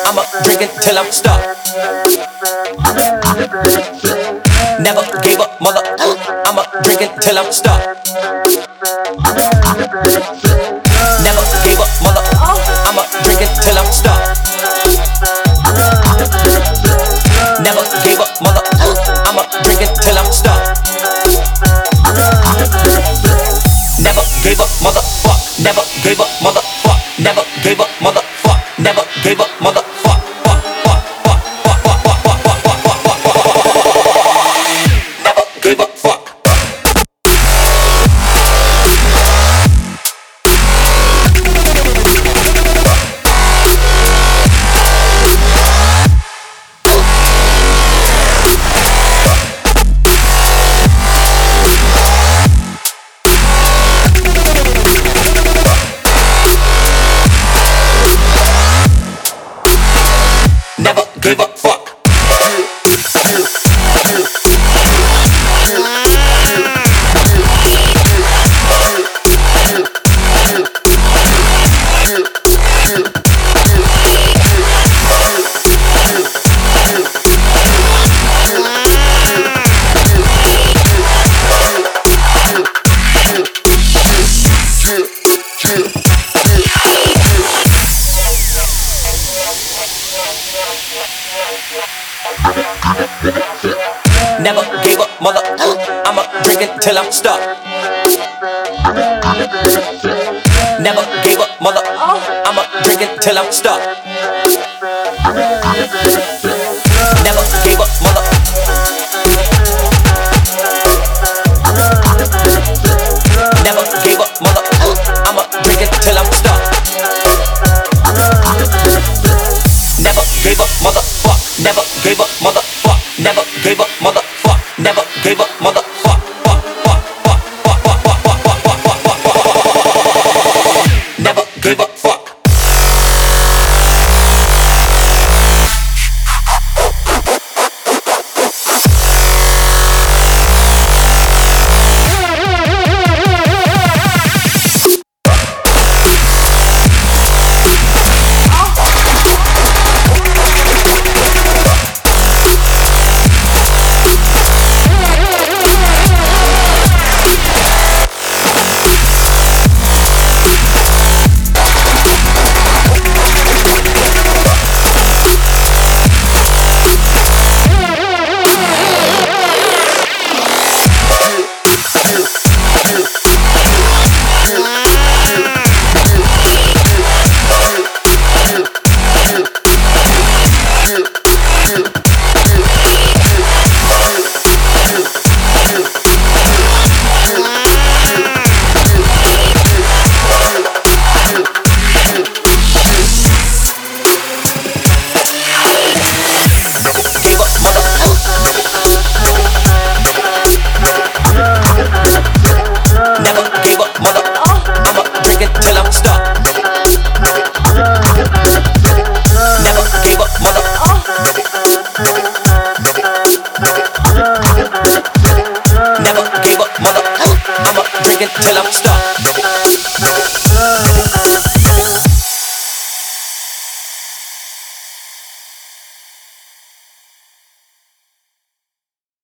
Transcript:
I'ma drink until I'm stuck. Never gave up, mother. I'ma drink until I'm stuck. Never gave up, mother. I'ma drink until I'm stuck. Never gave up, mother. I'ma drink until I'm stuck. Never gave up, motherfuck. Never gave up, motherfuck. Never gave up, motherfuck. Never gave up, motherfuck. Never gave up, fuck. Never gave up, fuck. Never gave up, mother. I'ma drink until I'm stuck. Never gave up, mother. I'ma drink until I'm stuck.